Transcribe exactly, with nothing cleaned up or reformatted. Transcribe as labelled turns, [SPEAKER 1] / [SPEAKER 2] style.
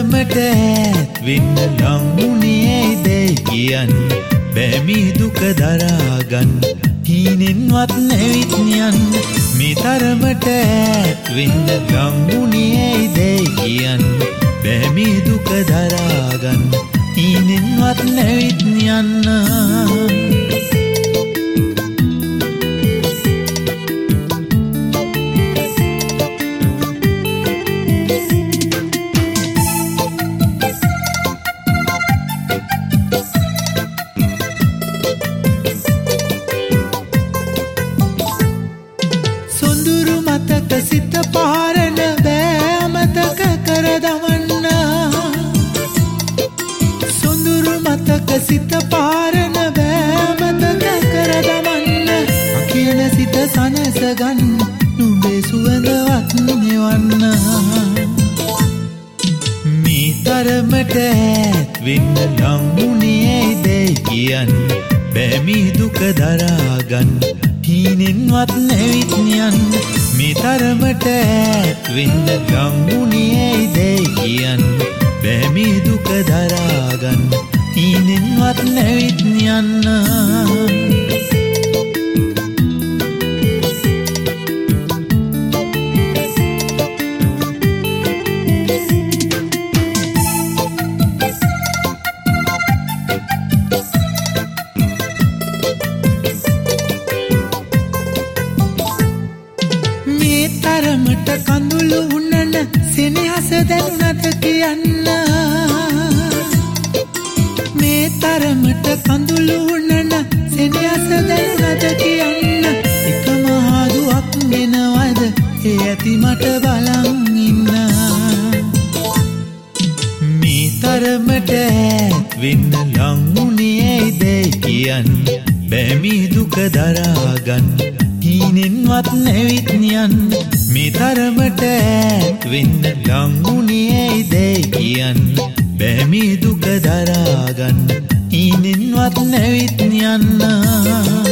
[SPEAKER 1] තරමට ඈත් වෙන්න ලංුණේ දෙයි කියන්න බෑ මේ දුක දරාගන්න හීනෙන්වත් නැවිත් යන්න මේ තරමට ඈත් වෙන්න ලංුණේ දෙයි කියන්න බෑ මේ දුක දරාගන්න හීනෙන්වත් නැවිත් යන්න සිත පාරන බෑ අමතක කර දවන්න සොඳුරු මතක සිත පාරන බෑ අමතක කර දවන්න අකියන සිත සනස ගන්න නුඹේ සුවඳවත් නෙවන්න මේ තරමට ඈත් වෙන්න ලංුණේ දෙයි කියන්න බෑ මේ දුක දරාගන්න හීනෙන්වත් නැවිත් යන්න මේ තරමට ඈත් වෙන්න ලංුණේ දෙයි කියන්න බෑ මේ දුක දරාගන්න හීනෙන්වත් නැවිත් යන්න තරමට කඳුළු උන්නන සෙනෙහස දැනුණත කියන්න මේ තරමට කඳුළු උන්නන සෙනෙහස දැනුණත කියන්න එක මහදුවක් ගෙනවද ඒ ඇති මට බලන් ඉන්න මේ තරමට ඈත් වෙන්න ලංුණේ දෙයි කියන්න බෑ මේ දුක දරාගන්න හීනෙන්වත් නැවිත් යන්න මේ තරමට ඈත් වෙන්න ලංුණේ දෙයි කියන්න බෑ මේ දුක දරාගන්න හීනෙන්වත් නැවිත් යන්න